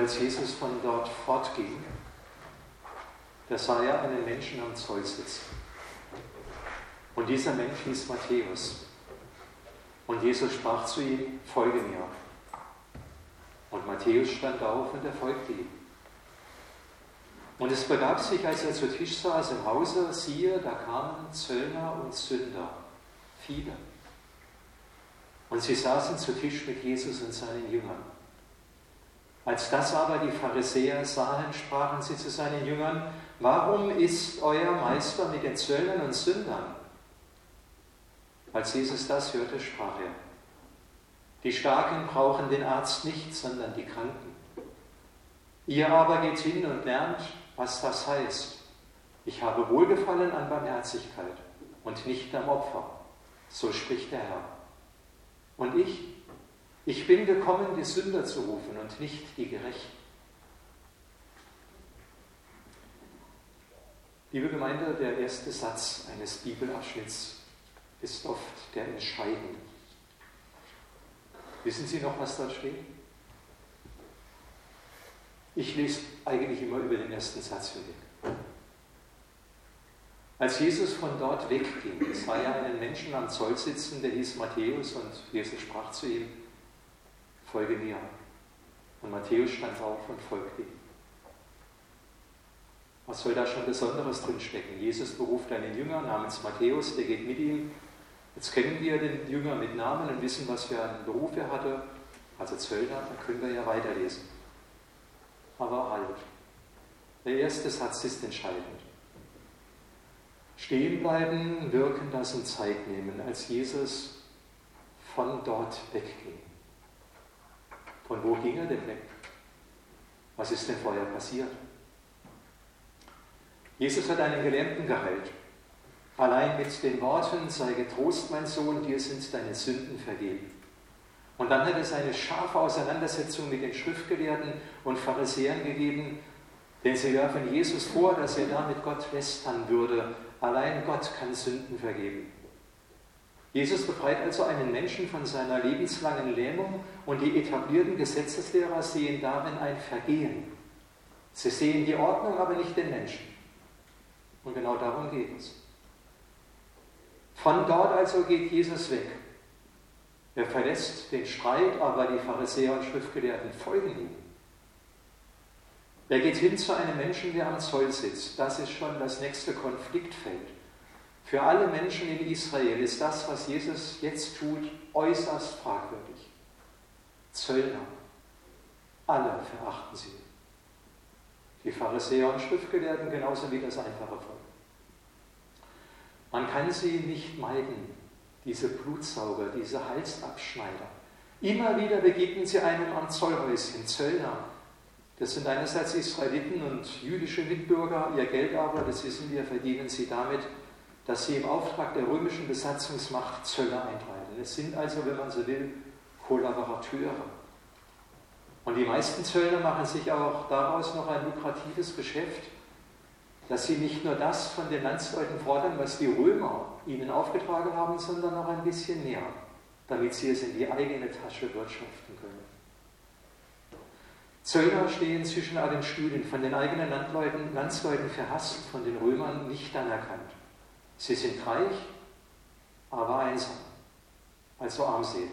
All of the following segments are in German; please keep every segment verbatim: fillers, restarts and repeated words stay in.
als Jesus von dort fortging, da sah er einen Menschen am Zoll sitzen. Und dieser Mensch hieß Matthäus. Und Jesus sprach zu ihm, folge mir. Und Matthäus stand auf und er folgte ihm. Und es begab sich, als er zu Tisch saß im Hause, siehe, da kamen Zöllner und Sünder, viele. Und sie saßen zu Tisch mit Jesus und seinen Jüngern. Als das aber die Pharisäer sahen, sprachen sie zu seinen Jüngern, warum isst euer Meister mit den Zöllnern und Sündern? Als Jesus das hörte, sprach er, die Starken brauchen den Arzt nicht, sondern die Kranken. Ihr aber geht hin und lernt, was das heißt. Ich habe Wohlgefallen an Barmherzigkeit und nicht am Opfer. So spricht der Herr. Und ich, ich bin gekommen, die Sünder zu rufen und nicht die Gerechten. Liebe Gemeinde, der erste Satz eines Bibelabschnitts ist oft der entscheidende. Wissen Sie noch, was da steht? Ich lese eigentlich immer über den ersten Satz hinweg. Als Jesus von dort wegging, sah er einen Menschen am Zoll sitzen, der hieß Matthäus, und Jesus sprach zu ihm, folge mir. Und Matthäus stand auf und folgte ihm. Was soll da schon Besonderes drinstecken? Jesus beruft einen Jünger namens Matthäus, der geht mit ihm. Jetzt kennen wir den Jünger mit Namen und wissen, was für einen Beruf er hatte, also Zöllner, dann können wir ja weiterlesen. Aber halt, der erste Satz ist entscheidend. Stehen bleiben, wirken lassen, Zeit nehmen, als Jesus von dort wegging. Von wo ging er denn weg? Was ist denn vorher passiert? Jesus hat einen Gelähmten geheilt. Allein mit den Worten, sei getrost, mein Sohn, dir sind deine Sünden vergeben. Und dann hat es eine scharfe Auseinandersetzung mit den Schriftgelehrten und Pharisäern gegeben, denn sie werfen Jesus vor, dass er damit Gott lästern würde. Allein Gott kann Sünden vergeben. Jesus befreit also einen Menschen von seiner lebenslangen Lähmung und die etablierten Gesetzeslehrer sehen darin ein Vergehen. Sie sehen die Ordnung, aber nicht den Menschen. Und genau darum geht es. Von dort also geht Jesus weg. Er verlässt den Streit, aber die Pharisäer und Schriftgelehrten folgen ihm. Er geht hin zu einem Menschen, der am Zoll sitzt. Das ist schon das nächste Konfliktfeld. Für alle Menschen in Israel ist das, was Jesus jetzt tut, äußerst fragwürdig. Zöllner, alle verachten sie. Die Pharisäer und Schriftgelehrten genauso wie das einfache Volk. Man kann sie nicht meiden, diese Blutsauger, diese Halsabschneider. Immer wieder begegnen sie einem am Zollhäuschen, Zöllner. Das sind einerseits Israeliten und jüdische Mitbürger, ihr Geld aber, das wissen wir, verdienen sie damit, dass sie im Auftrag der römischen Besatzungsmacht Zölle eintreiben. Es sind also, wenn man so will, Kollaborateure. Und die meisten Zöllner machen sich auch daraus noch ein lukratives Geschäft, dass sie nicht nur das von den Landsleuten fordern, was die Römer ihnen aufgetragen haben, sondern noch ein bisschen mehr, damit sie es in die eigene Tasche wirtschaften können. Zöllner stehen zwischen allen Stühlen, von den eigenen Landleuten, Landsleuten verhasst, von den Römern nicht anerkannt. Sie sind reich, aber einsam, also armselig.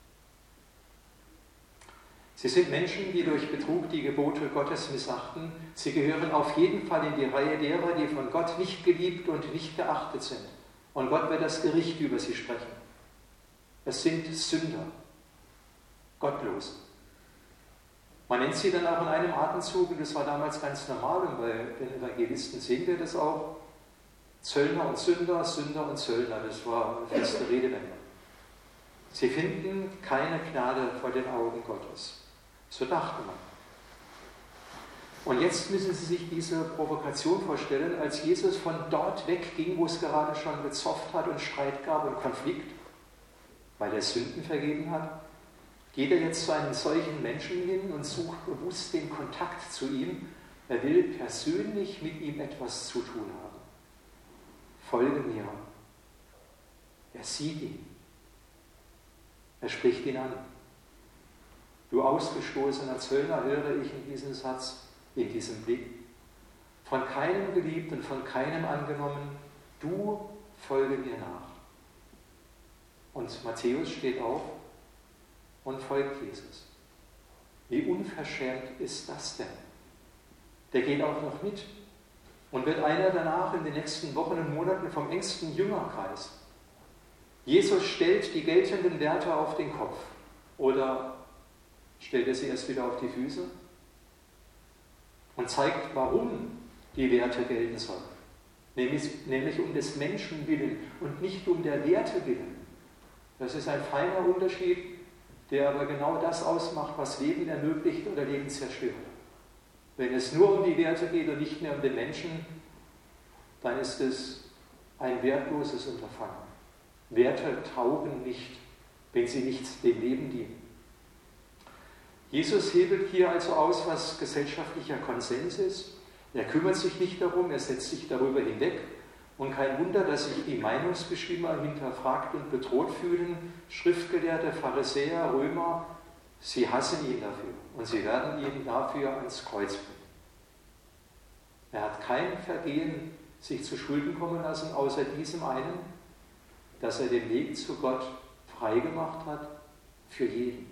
Sie sind Menschen, die durch Betrug die Gebote Gottes missachten. Sie gehören auf jeden Fall in die Reihe derer, die von Gott nicht geliebt und nicht geachtet sind. Und Gott wird das Gericht über sie sprechen. Es sind Sünder, Gottlose. Man nennt sie dann auch in einem Atemzug, und das war damals ganz normal, und bei den Evangelisten sehen wir das auch, Zöllner und Sünder, Sünder und Zöllner, das war eine feste Redewendung. Sie finden keine Gnade vor den Augen Gottes. So dachte man. Und jetzt müssen Sie sich diese Provokation vorstellen, als Jesus von dort wegging, wo es gerade schon gezofft hat und Streit gab und Konflikt, weil er Sünden vergeben hat, geht er jetzt zu einem solchen Menschen hin und sucht bewusst den Kontakt zu ihm. Er will persönlich mit ihm etwas zu tun haben. Folge mir. Er sieht ihn. Er spricht ihn an. Du ausgestoßener Zöllner, höre ich in diesem Satz, in diesem Blick. Von keinem geliebt und von keinem angenommen, du folge mir nach. Und Matthäus steht auf und folgt Jesus. Wie unverschämt ist das denn? Der geht auch noch mit und wird einer danach in den nächsten Wochen und Monaten vom engsten Jüngerkreis. Jesus stellt die geltenden Werte auf den Kopf oder stellt er sie erst wieder auf die Füße und zeigt, warum die Werte gelten sollen. Nämlich, nämlich um des Menschen willen und nicht um der Werte willen. Das ist ein feiner Unterschied, der aber genau das ausmacht, was Leben ermöglicht oder Leben zerstört. Wenn es nur um die Werte geht und nicht mehr um den Menschen, dann ist es ein wertloses Unterfangen. Werte taugen nicht, wenn sie nicht dem Leben dienen. Jesus hebelt hier also aus, was gesellschaftlicher Konsens ist. Er kümmert sich nicht darum, er setzt sich darüber hinweg. Und kein Wunder, dass sich die Meinungsbestimmer hinterfragt und bedroht fühlen. Schriftgelehrte, Pharisäer, Römer, sie hassen ihn dafür und sie werden ihn dafür ans Kreuz bringen. Er hat kein Vergehen sich zu Schulden kommen lassen, außer diesem einen, dass er den Weg zu Gott freigemacht hat für jeden.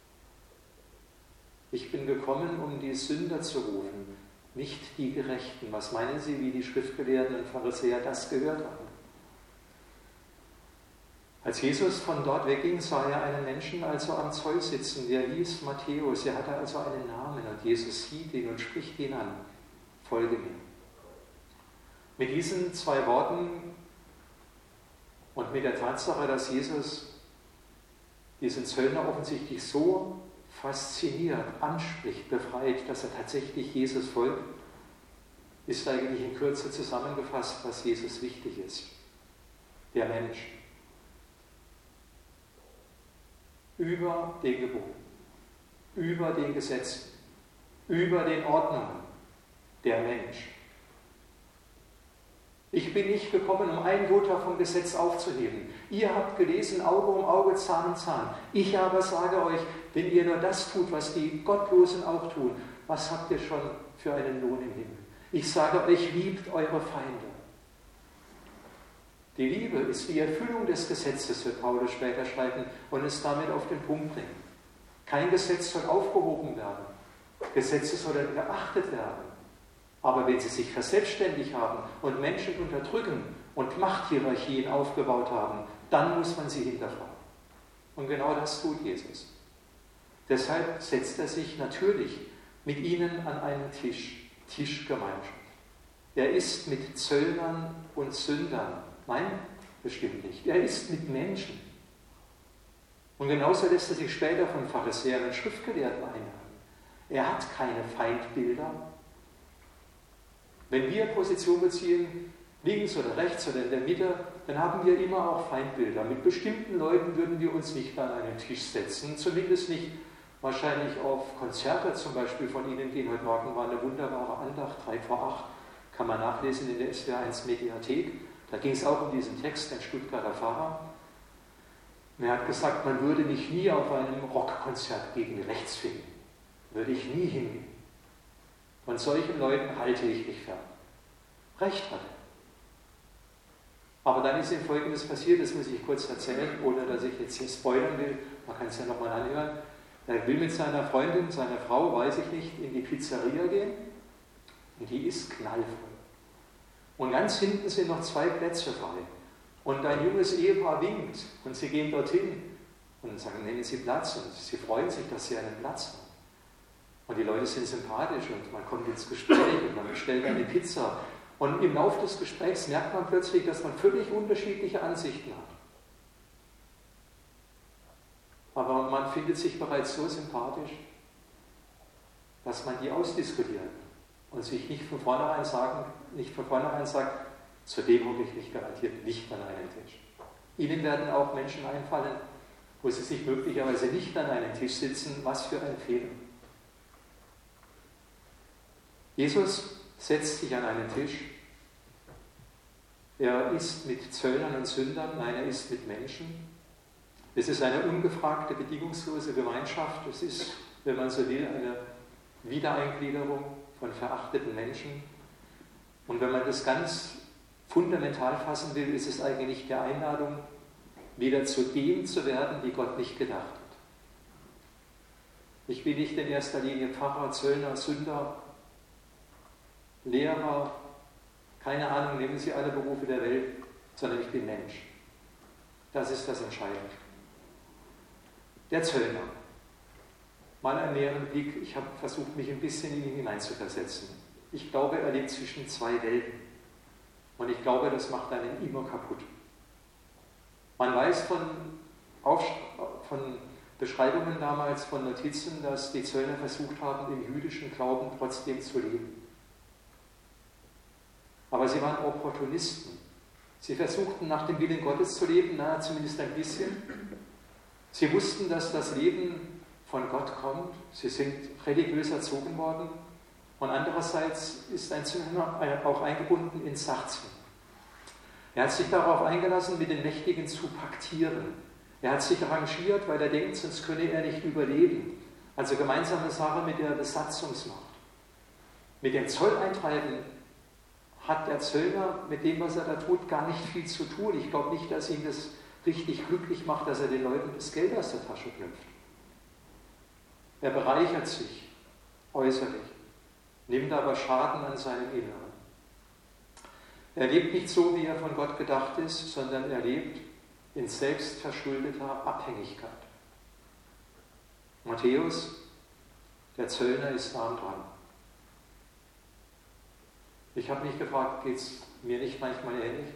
Ich bin gekommen, um die Sünder zu rufen, nicht die Gerechten. Was meinen Sie, wie die Schriftgelehrten und Pharisäer das gehört haben? Als Jesus von dort wegging, sah er einen Menschen also am Zoll sitzen, der hieß Matthäus. Er hatte also einen Namen und Jesus sieht ihn und spricht ihn an. Folge mir. Mit diesen zwei Worten und mit der Tatsache, dass Jesus diesen Zöllner offensichtlich so fasziniert, anspricht, befreit, dass er tatsächlich Jesus folgt, ist eigentlich in Kürze zusammengefasst, was Jesus wichtig ist. Der Mensch. Über den Geboten, über den Gesetzen, über den Ordnungen. Der Mensch. Ich bin nicht gekommen, um ein Jota vom Gesetz aufzuheben. Ihr habt gelesen, Auge um Auge, Zahn um Zahn. Ich aber sage euch, wenn ihr nur das tut, was die Gottlosen auch tun, was habt ihr schon für einen Lohn im Himmel? Ich sage euch, liebt eure Feinde. Die Liebe ist die Erfüllung des Gesetzes, wird Paulus später schreiben, und es damit auf den Punkt bringen. Kein Gesetz soll aufgehoben werden. Gesetze sollen geachtet werden. Aber wenn sie sich verselbstständigt haben und Menschen unterdrücken und Machthierarchien aufgebaut haben, dann muss man sie hinterfragen. Und genau das tut Jesus. Deshalb setzt er sich natürlich mit ihnen an einen Tisch, Tischgemeinschaft. Er isst mit Zöllnern und Sündern. Nein, bestimmt nicht. Er isst mit Menschen. Und genauso lässt er sich später von Pharisäern und Schriftgelehrten einladen. Er hat keine Feindbilder. Wenn wir Position beziehen, links oder rechts oder in der Mitte, dann haben wir immer auch Feindbilder. Mit bestimmten Leuten würden wir uns nicht an einen Tisch setzen, zumindest nicht wahrscheinlich auf Konzerte zum Beispiel von Ihnen gehen. Heute Morgen war eine wunderbare Andacht, drei vor acht, kann man nachlesen in der S W R eins Mediathek. Da ging es auch um diesen Text, ein Stuttgarter Pfarrer. Und er hat gesagt, man würde mich nie auf einem Rockkonzert gegen rechts finden. Würde ich nie hingehen. Von solchen Leuten halte ich mich fern. Recht hat er. Aber dann ist ihm Folgendes passiert, das muss ich kurz erzählen, ohne dass ich jetzt hier spoilern will. Man kann es ja nochmal anhören. Er will mit seiner Freundin, seiner Frau, weiß ich nicht, in die Pizzeria gehen. Und die ist knallvoll. Und ganz hinten sind noch zwei Plätze frei. Und ein junges Ehepaar winkt und sie gehen dorthin und sagen, nehmen Sie Platz. Und sie freuen sich, dass sie einen Platz haben. Und die Leute sind sympathisch und man kommt ins Gespräch und man bestellt eine Pizza. Und im Laufe des Gesprächs merkt man plötzlich, dass man völlig unterschiedliche Ansichten hat. Aber man findet sich bereits so sympathisch, dass man die ausdiskutiert und sich nicht von vornherein, sagen, nicht von vornherein sagt, zu dem hocke ich mich garantiert nicht an einen Tisch. Ihnen werden auch Menschen einfallen, wo sie sich möglicherweise nicht an einen Tisch sitzen. Was für ein Fehler. Jesus setzt sich an einen Tisch. Er isst mit Zöllnern und Sündern, nein, er isst mit Menschen. Es ist eine ungefragte, bedingungslose Gemeinschaft. Es ist, wenn man so will, eine Wiedereingliederung von verachteten Menschen. Und wenn man das ganz fundamental fassen will, ist es eigentlich die Einladung, wieder zu dem zu werden, wie Gott nicht gedacht hat. Ich bin nicht in erster Linie Pfarrer, Zöllner, Sünder, Lehrer, keine Ahnung, nehmen Sie alle Berufe der Welt, sondern ich bin Mensch. Das ist das Entscheidende. Der Zöllner. Mal einen näheren Blick, ich habe versucht, mich ein bisschen in ihn hineinzuversetzen. Ich glaube, er lebt zwischen zwei Welten. Und ich glaube, das macht einen immer kaputt. Man weiß von, Aufst- von Beschreibungen damals, von Notizen, dass die Zöllner versucht haben, im jüdischen Glauben trotzdem zu leben. Aber sie waren Opportunisten. Sie versuchten, nach dem Willen Gottes zu leben, naja, zumindest ein bisschen. Sie wussten, dass das Leben von Gott kommt. Sie sind religiös erzogen worden. Und andererseits ist ein Zöllner auch eingebunden in Sachzwang. Er hat sich darauf eingelassen, mit den Mächtigen zu paktieren. Er hat sich arrangiert, weil er denkt, sonst könne er nicht überleben. Also gemeinsame Sache mit der Besatzungsmacht. Mit dem Zolleintreiben hat der Zöllner mit dem, was er da tut, gar nicht viel zu tun. Ich glaube nicht, dass ihn das richtig glücklich macht, dass er den Leuten das Geld aus der Tasche knüpft. Er bereichert sich äußerlich, nimmt aber Schaden an seinem Inneren. Er lebt nicht so, wie er von Gott gedacht ist, sondern er lebt in selbstverschuldeter Abhängigkeit. Matthäus, der Zöllner, ist arm dran. Ich habe mich gefragt, geht es mir nicht manchmal ähnlich?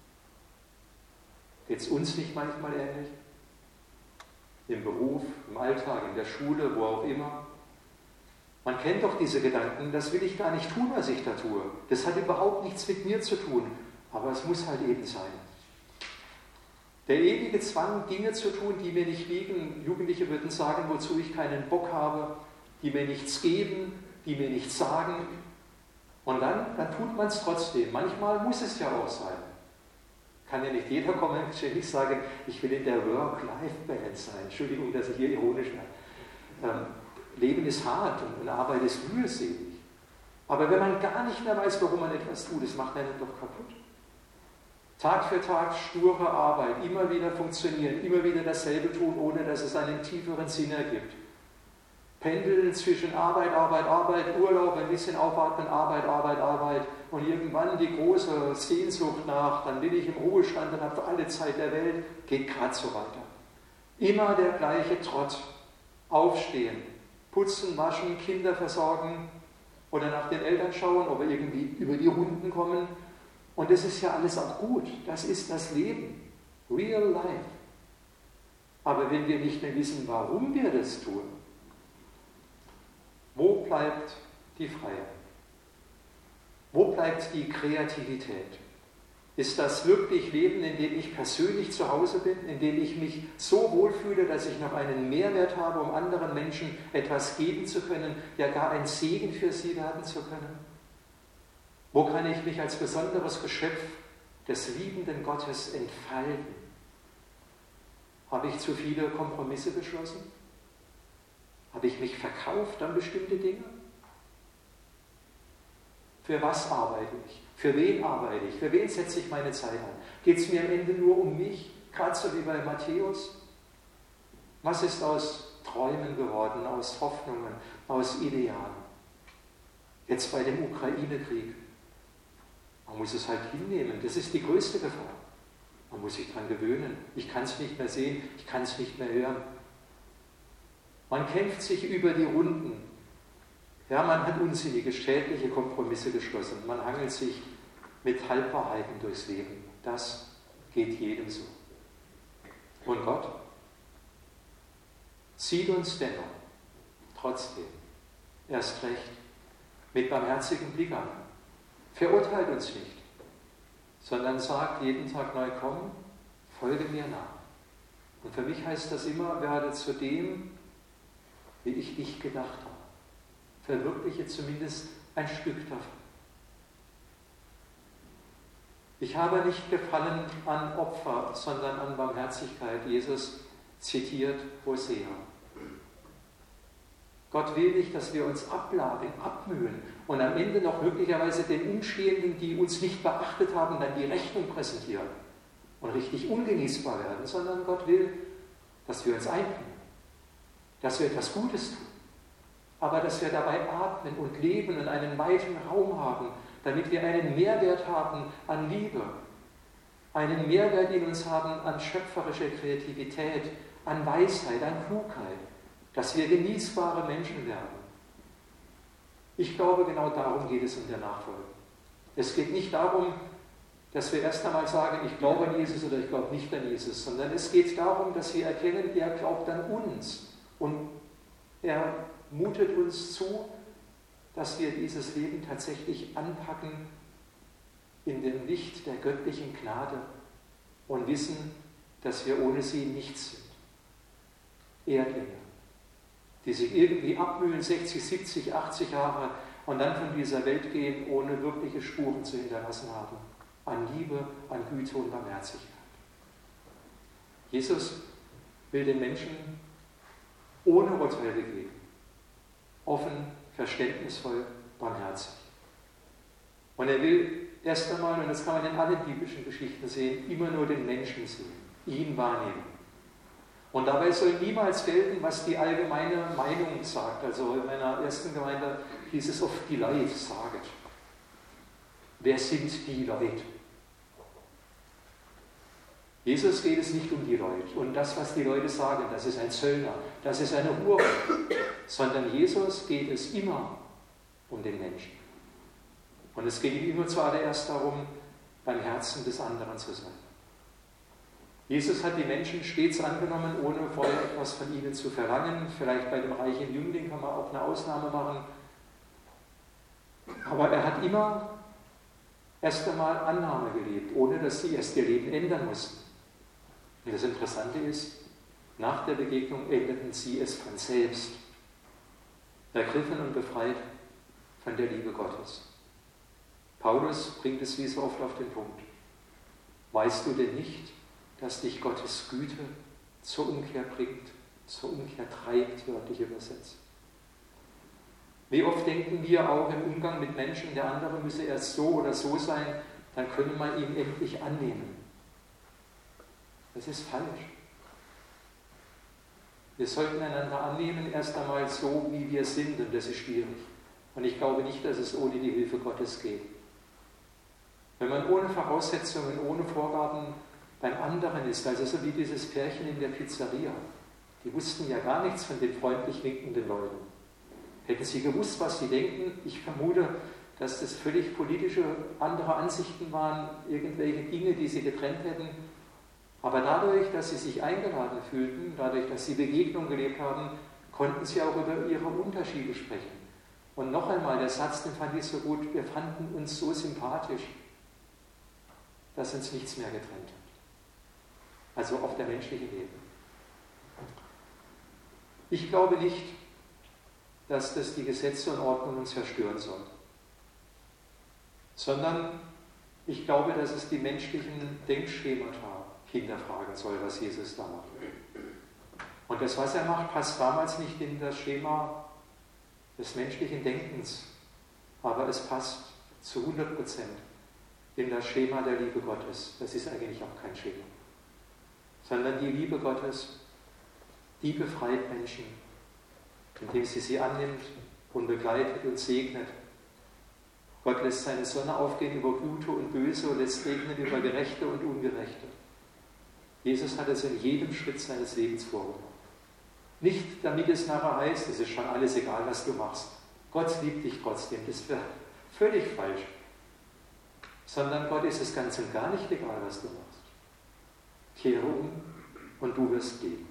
Geht es uns nicht manchmal ähnlich? Im Beruf, im Alltag, in der Schule, wo auch immer. Man kennt doch diese Gedanken, das will ich gar nicht tun, was ich da tue. Das hat überhaupt nichts mit mir zu tun, aber es muss halt eben sein. Der ewige Zwang, Dinge zu tun, die mir nicht liegen. Jugendliche würden sagen, wozu ich keinen Bock habe, die mir nichts geben, die mir nichts sagen. Und dann, dann tut man es trotzdem. Manchmal muss es ja auch sein. Kann ja nicht jeder kommen und ständig sagen, ich will in der Work-Life-Balance sein. Entschuldigung, dass ich hier ironisch bin. Ähm, Leben ist hart und Arbeit ist mühselig. Aber wenn man gar nicht mehr weiß, warum man etwas tut, das macht einen doch kaputt. Tag für Tag sture Arbeit, immer wieder funktionieren, immer wieder dasselbe tun, ohne dass es einen tieferen Sinn ergibt. Pendeln zwischen Arbeit, Arbeit, Arbeit, Urlaub, ein bisschen aufatmen, Arbeit, Arbeit, Arbeit und irgendwann die große Sehnsucht nach, dann bin ich im Ruhestand und habe alle Zeit der Welt, geht gerade so weiter. Immer der gleiche Trott. Aufstehen, putzen, waschen, Kinder versorgen oder nach den Eltern schauen, ob wir irgendwie über die Runden kommen. Und das ist ja alles auch gut. Das ist das Leben. Real life. Aber wenn wir nicht mehr wissen, warum wir das tun, wo bleibt die Freiheit? Wo bleibt die Kreativität? Ist das wirklich Leben, in dem ich persönlich zu Hause bin, in dem ich mich so wohlfühle, dass ich noch einen Mehrwert habe, um anderen Menschen etwas geben zu können, ja gar ein Segen für sie werden zu können? Wo kann ich mich als besonderes Geschöpf des liebenden Gottes entfalten? Habe ich zu viele Kompromisse geschlossen? Habe ich mich verkauft an bestimmte Dinge? Für was arbeite ich? Für wen arbeite ich? Für wen setze ich meine Zeit an? Geht es mir am Ende nur um mich? Gerade so wie bei Matthäus? Was ist aus Träumen geworden, aus Hoffnungen, aus Idealen? Jetzt bei dem Ukraine-Krieg. Man muss es halt hinnehmen. Das ist die größte Gefahr. Man muss sich daran gewöhnen. Ich kann es nicht mehr sehen, ich kann es nicht mehr hören. Man kämpft sich über die Runden. Ja, man hat unsinnige, schädliche Kompromisse geschlossen. Man hangelt sich mit Halbwahrheiten durchs Leben. Das geht jedem so. Und Gott sieht uns dennoch, trotzdem, erst recht, mit barmherzigem Blick an. Verurteilt uns nicht, sondern sagt jeden Tag neu, komm, folge mir nach. Und für mich heißt das immer, werde zu dem, wie ich dich gedacht habe. Verwirkliche zumindest ein Stück davon. Ich habe nicht Gefallen an Opfer, sondern an Barmherzigkeit. Jesus zitiert Hosea. Gott will nicht, dass wir uns abladen, abmühen und am Ende noch möglicherweise den Umstehenden, die uns nicht beachtet haben, dann die Rechnung präsentieren und richtig ungenießbar werden, sondern Gott will, dass wir uns einbringen, dass wir etwas Gutes tun, aber dass wir dabei atmen und leben und einen weiten Raum haben, damit wir einen Mehrwert haben an Liebe, einen Mehrwert in uns haben an schöpferischer Kreativität, an Weisheit, an Klugheit, dass wir genießbare Menschen werden. Ich glaube, genau darum geht es in der Nachfolge. Es geht nicht darum, dass wir erst einmal sagen, ich glaube an Jesus oder ich glaube nicht an Jesus, sondern es geht darum, dass wir erkennen, er glaubt an uns und er mutet uns zu, dass wir dieses Leben tatsächlich anpacken in dem Licht der göttlichen Gnade und wissen, dass wir ohne sie nichts sind. Erdlinge, die sich irgendwie abmühen, sechzig, siebzig, achtzig Jahre und dann von dieser Welt gehen, ohne wirkliche Spuren zu hinterlassen haben, an Liebe, an Güte und Barmherzigkeit. Jesus will den Menschen ohne Urteil begegnen, offen, verständnisvoll, barmherzig. Und er will erst einmal, und das kann man in allen biblischen Geschichten sehen, immer nur den Menschen sehen, ihn wahrnehmen. Und dabei soll niemals gelten, was die allgemeine Meinung sagt. Also in meiner ersten Gemeinde hieß es oft, die Leute sagen. Wer sind die Leute? Jesus geht es nicht um die Leute. Und das, was die Leute sagen, das ist ein Zöllner, das ist eine Hure. Sondern Jesus geht es immer um den Menschen. Und es geht ihm immer zuallererst darum, beim Herzen des anderen zu sein. Jesus hat die Menschen stets angenommen, ohne vorher etwas von ihnen zu verlangen. Vielleicht bei dem reichen Jüngling kann man auch eine Ausnahme machen. Aber er hat immer erst einmal Annahme gelebt, ohne dass sie erst ihr Leben ändern mussten. Und das Interessante ist, nach der Begegnung änderten sie es von selbst, ergriffen und befreit von der Liebe Gottes. Paulus bringt es wie so oft auf den Punkt. Weißt du denn nicht, dass dich Gottes Güte zur Umkehr bringt, zur Umkehr treibt, wörtlich übersetzt? Wie oft denken wir auch im Umgang mit Menschen, der andere müsse erst so oder so sein, dann könne man ihn endlich annehmen. Das ist falsch. Wir sollten einander annehmen, erst einmal so, wie wir sind, und das ist schwierig. Und ich glaube nicht, dass es ohne die Hilfe Gottes geht. Wenn man ohne Voraussetzungen, ohne Vorgaben beim anderen ist, also so wie dieses Pärchen in der Pizzeria, die wussten ja gar nichts von den freundlich winkenden Leuten. Hätten sie gewusst, was sie denken, ich vermute, dass das völlig politische andere Ansichten waren, irgendwelche Dinge, die sie getrennt hätten. Aber dadurch, dass sie sich eingeladen fühlten, dadurch, dass sie Begegnung gelebt haben, konnten sie auch über ihre Unterschiede sprechen. Und noch einmal, der Satz, den fand ich so gut, wir fanden uns so sympathisch, dass uns nichts mehr getrennt hat. Also auf der menschlichen Ebene. Ich glaube nicht, dass das die Gesetze und Ordnungen zerstören soll, sondern ich glaube, dass es die menschlichen Denkschemata hinterfragen soll, was Jesus da macht. Und das, was er macht, passt damals nicht in das Schema des menschlichen Denkens, aber es passt zu hundert Prozent in das Schema der Liebe Gottes. Das ist eigentlich auch kein Schema, sondern die Liebe Gottes, die befreit Menschen, indem sie sie annimmt und begleitet und segnet. Gott lässt seine Sonne aufgehen über Gute und Böse und lässt regnen über Gerechte und Ungerechte. Jesus hat es in jedem Schritt seines Lebens vorgemacht. Nicht, damit es nachher heißt, es ist schon alles egal, was du machst. Gott liebt dich trotzdem. Das wäre völlig falsch. Sondern Gott ist es ganz und gar nicht egal, was du machst. Kehre um und du wirst gehen.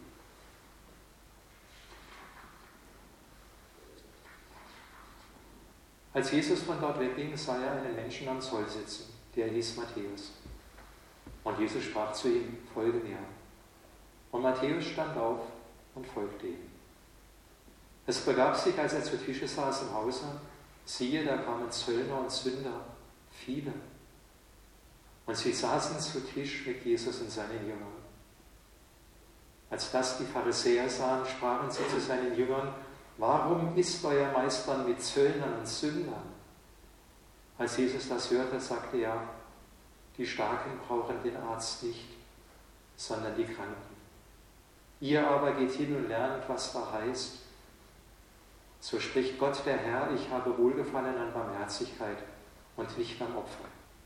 Als Jesus von dort wegging, sah er einen Menschen am Zoll sitzen, der hieß Matthäus. Und Jesus sprach zu ihm, folge mir. Und Matthäus stand auf und folgte ihm. Es begab sich, als er zu Tische saß im Hause, siehe, da kamen Zöllner und Sünder, viele. Und sie saßen zu Tisch mit Jesus und seinen Jüngern. Als das die Pharisäer sahen, sprachen sie zu seinen Jüngern: Warum isst euer Meister mit Zöllnern und Sündern? Als Jesus das hörte, sagte er: Die Starken brauchen den Arzt nicht, sondern die Kranken. Ihr aber geht hin und lernt, was da heißt. So spricht Gott der Herr: Ich habe Wohlgefallen an Barmherzigkeit und nicht am Opfer.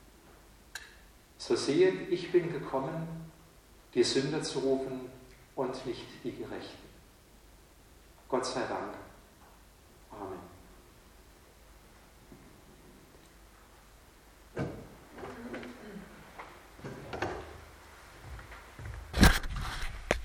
So sehet, ich bin gekommen, die Sünder zu rufen und nicht die Gerechten. Gott sei Dank.